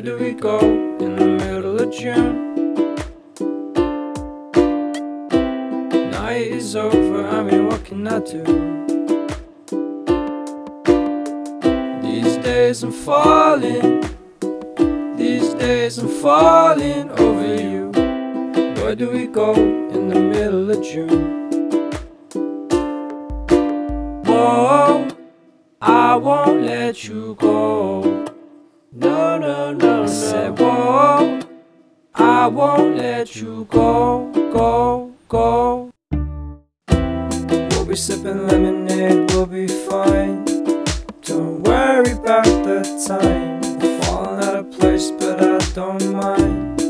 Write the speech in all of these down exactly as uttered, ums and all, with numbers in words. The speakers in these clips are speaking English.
do we go in the middle of June? Night is over, I mean, what can I do? These days I'm falling, these days I'm falling over you. Where do we go in the middle of June? Whoa, I won't let you go. No, no, no, I said, whoa, I won't let you go, go, go. We'll be sipping lemonade, we'll be fine. Don't worry about the time. We're falling out of place, but I don't mind.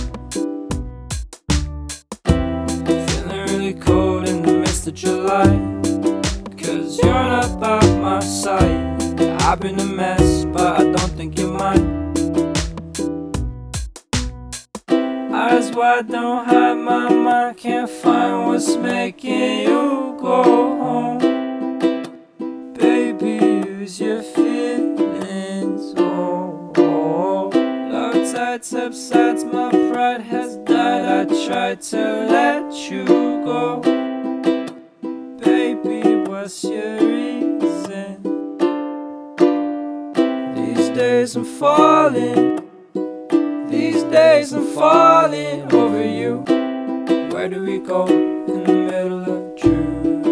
Feeling really cold in the midst of July, 'cause you're not by my side. I've been a mess, but I don't think you're mine. Eyes wide, don't hide my mind. Can't find what's making you go home. Baby, use your feelings, oh, oh. Love tide subsides, my pride has died. I tried to let you go. Baby, what's your reason? These days I'm falling, these days I'm falling over you. Where do we go in the middle of June?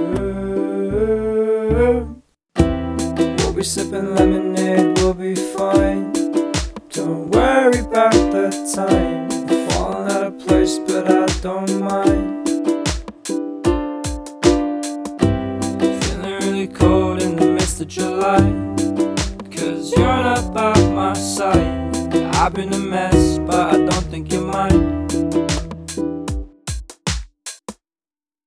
We'll be sipping lemonade, we'll be fine. Don't worry about the time. We're falling out of place, but I don't mind. Feeling really cold in the midst of July, 'cause you're not by my side. I've been a mess, but I don't think you're mine.